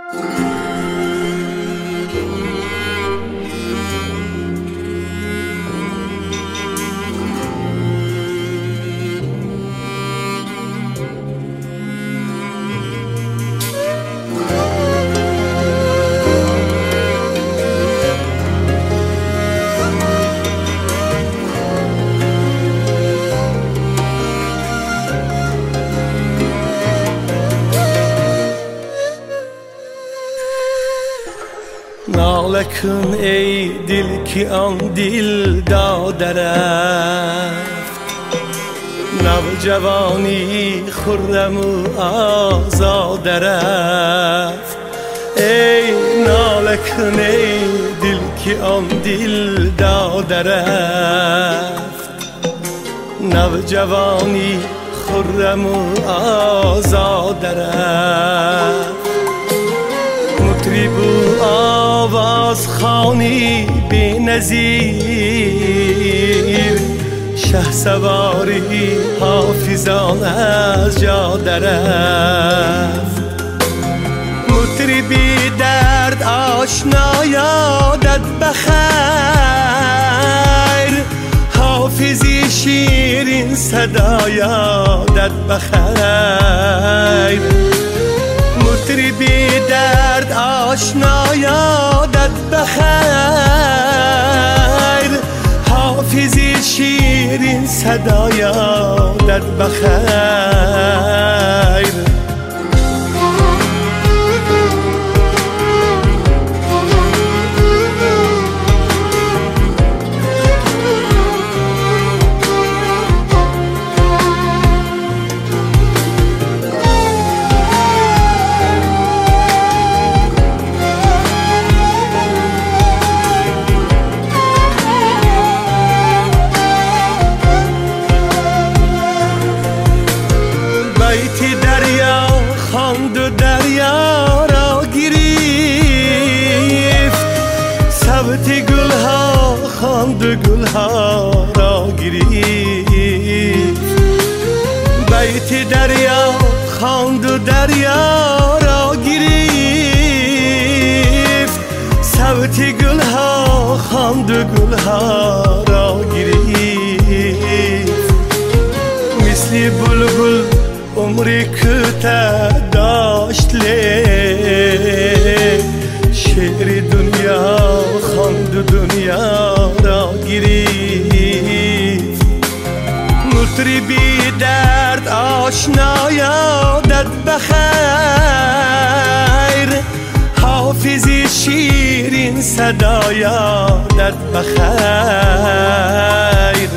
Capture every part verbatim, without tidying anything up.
ناله کن ای دل که آن دل داده رفت، نوجوانی خرم و آزاده رفت. ای ناله کن ای دل که آن دل داده رفت، نوجوانی خرم و آزاده رفت. مطرب و آواز خوانی بی نظیر، شه سواری حافظان از جاده رفت. مطربی درد آشنا یادت بخیر، حافظی شیرین صدا یادت بخیر. مطربی درد آشنا یادت بخیر، حافظی شیرین صدا یادت بخیر. بیتی دریا خواند و دریا را گرفت، صوت گلها خواند و گلها را گرفت. بیتی دریا خواند و دریا را گرفت، صوت گلها خواند و گلها را گرفت. مثل بلبل عمری کوته داشت لیک، شعر دنیا خواند و دنیا را گرفت. مطربی درد آشنا یادت بخیر، حافظی شیرین صدا یادت بخیر.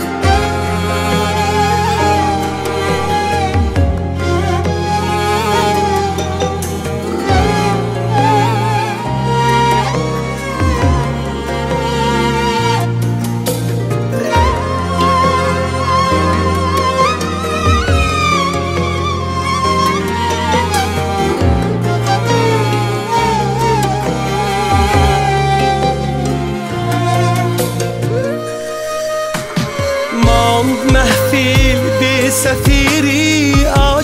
محفل به سفیری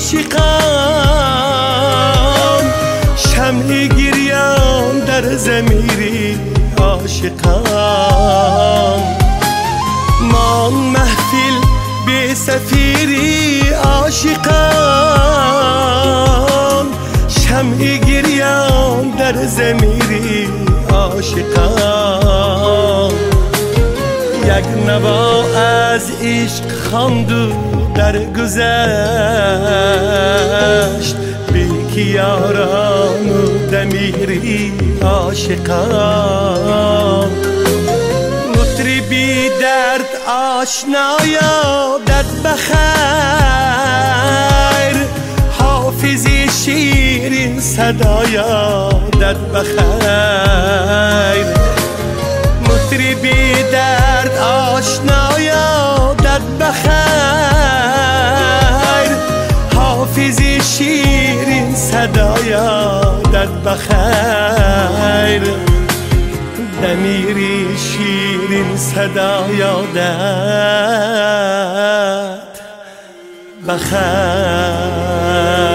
عاشقان، شمع گریان در ضمیری عاشقان. مان محفل به سفیری عاشقان، شمع گریان در ضمیری عاشقان. یک نوا از عشق خواند و درگذشت، بیک یاران و دمیری عاشقان. مطربی درد آشنا یادت بخیر، حافظی شیرین صدا یادت بخیر. مطربی درد آشنا یادت بخیر، حافظی شیرین صدا یادت بخیر. دمیری شیرین صدا یادت بخیر.